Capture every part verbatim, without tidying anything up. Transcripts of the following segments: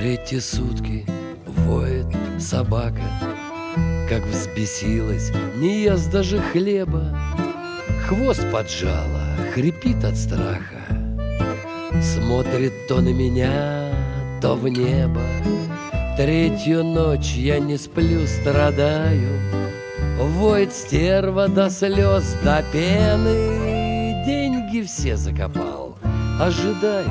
Третьи сутки воет собака, как взбесилась, не ест даже хлеба. Хвост поджала, хрипит от страха, смотрит то на меня, то в небо. Третью ночь я не сплю, страдаю, воет стерва до слез, до пены. Деньги все закопал, ожидаю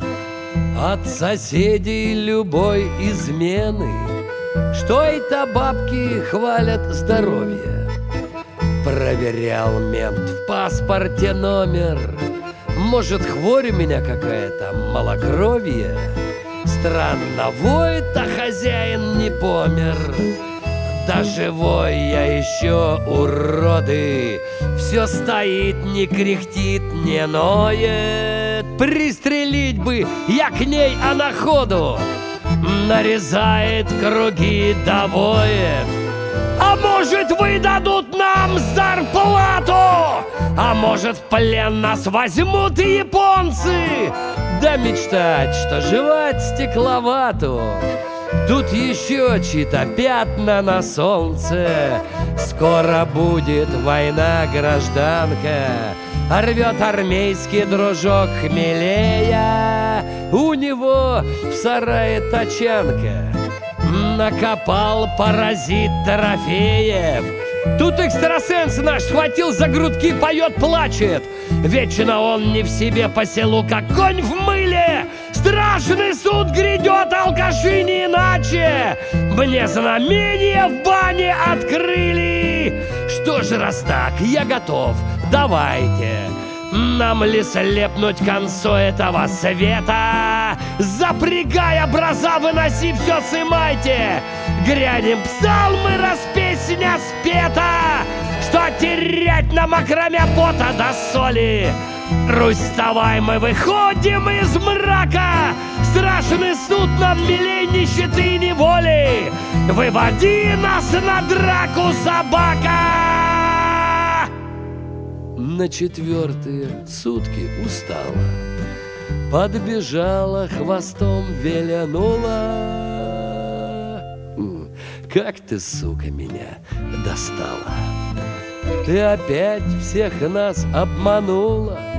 от соседей любой измены. Что это бабки хвалят здоровье? Проверял мент в паспорте номер. Может, хворь у меня какая-то, малокровие? Странно воет, а хозяин не помер. Да живой я еще, уроды. Все стоит, не кряхтит, не ноет. Пристрелить бы я к ней, а на ходу нарезает круги, довоет. А может, выдадут нам зарплату? А может, в плен нас возьмут японцы? Да мечтать, что жевать стекловату. Тут еще чьи-то пятна на солнце. Скоро будет война, гражданка. Рвет армейский дружок хмелея. У него в сарае тачанка. Накопал паразит трофеев. Тут экстрасенс наш схватил за грудки, поет, плачет. Вечно он не в себе по селу, как конь в мыле. Страшный суд грядет, алкаши не иначе. Мне знамение в бане открыли. Что ж, раз так, я готов, давайте. Нам ли слепнуть к концу этого света? Запрягай образа, выноси все, сымайте. Грянем псалмы, раз песня спета. Что терять нам, окромя пота до соли? Русь, вставай, мы выходим из мрака. Страшный суд нам милей нищеты и неволи. Выводи нас на драку, собака. На четвертые сутки устала, подбежала, хвостом вилянула. Как ты, сука, меня достала! Ты опять всех нас обманула.